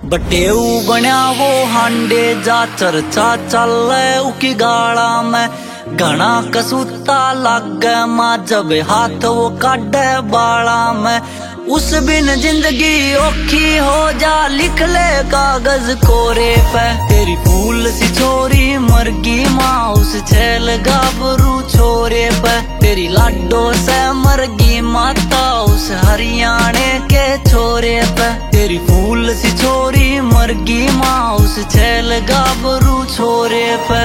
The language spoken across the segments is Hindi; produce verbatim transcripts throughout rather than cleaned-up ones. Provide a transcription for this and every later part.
बटेऊ बन्या वो हांडे जा चर्चा चल उकी गाड़ा में घना कसूता लग माँ जब हाथ वो काटे बाड़ा में। उस बिन जिंदगी औखी हो जा लिख ले कागज कोरे पे। तेरी फूल सी छोरी मरगी माँ उस छैल गाबरू छोरे पे। तेरी लाडो से मरगी माता उस हरियाणे के छोरे पे। तेरी फूल सी छोरी मरगी माँ उस छैल गाबरू छोरे पे।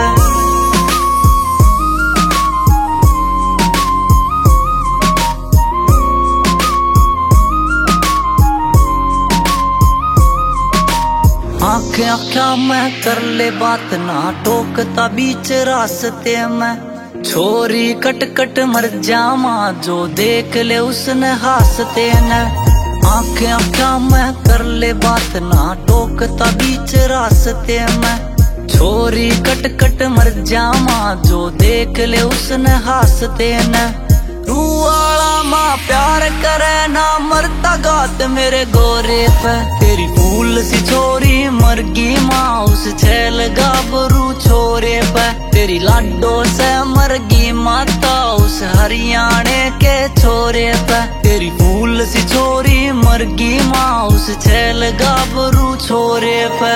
आँख आँखा में कर ले बात ना टोकता बीच रास्ते में। छोरी कट कट मर जामा जो देख ले उसने हासते न। आँख आँखा में कर ले बात ना टोकता बीच रास्ते में। छोरी कट कट मर जामा जो देख ले उसने हासते न। रूवाला माँ प्यार करे ना मरता गात मेरे गोरे पे। तेरी फूल सी छोरी मरगी माँ उस छैल गाबरू छोरे पे। तेरी लाडो से मरगी माता उस हरियाणे के छोरे पे। तेरी फूल सी छोरी मरगी माँ उस छैल गाबरू छोरे पे।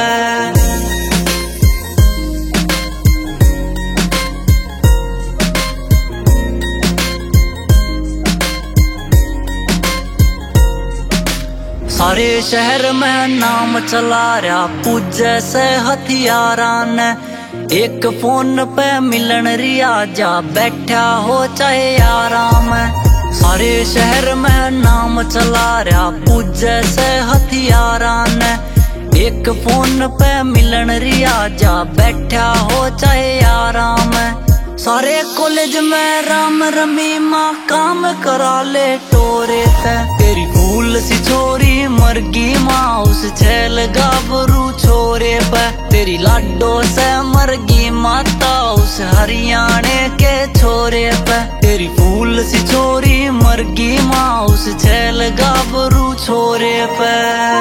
सारे शहर में नाम चला रहा पूजे से हथियारा ने। एक फोन पे मिलन रिया जा बैठा हो चाहे आराम में। सारे शहर में नाम चला रहा पूजे से हथियारा ने। एक फोन पे मिलन रिया जा बैठा हो चाहे आराम में। सारे कॉलेज में राम रमी माँ काम करा ले टोरे ते। तेरी फूल सी छोरी मरगी माँ उस छैल गाबरू छोरे पे। तेरी लाडो से मरगी माता उस हरियाणे के छोरे पे। तेरी फूल सी छोरी मरगी माँ उस छैल गाबरू छोरे पे।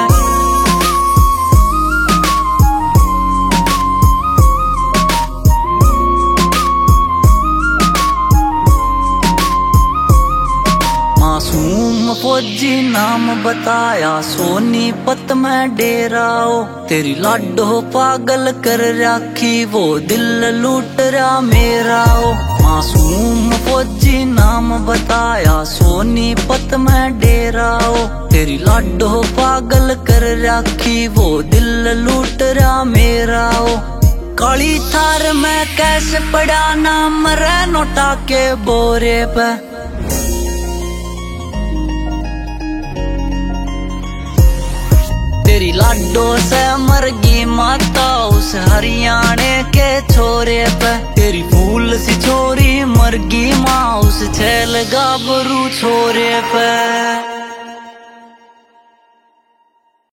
मासूम फौजी नाम बताया सोनीपत में डेराओ। तेरी लाडो पागल कर राखी वो दिल लूट रहा मेरा ओ। मासूम फौजी नाम बताया सोनीपत में डेराओ। तेरी लाडो पागल कर राखी वो दिल लूट रहा मेरा ओ। काली थार में कैसे पड़ा नाम रे नोटा के बोरे पे। तेरी लाडो से मरगी माता उस हरियाणे के छोरे पे। तेरी फूल सी छोरी मरगी माँ उस छैल गाबरू छोरे पे।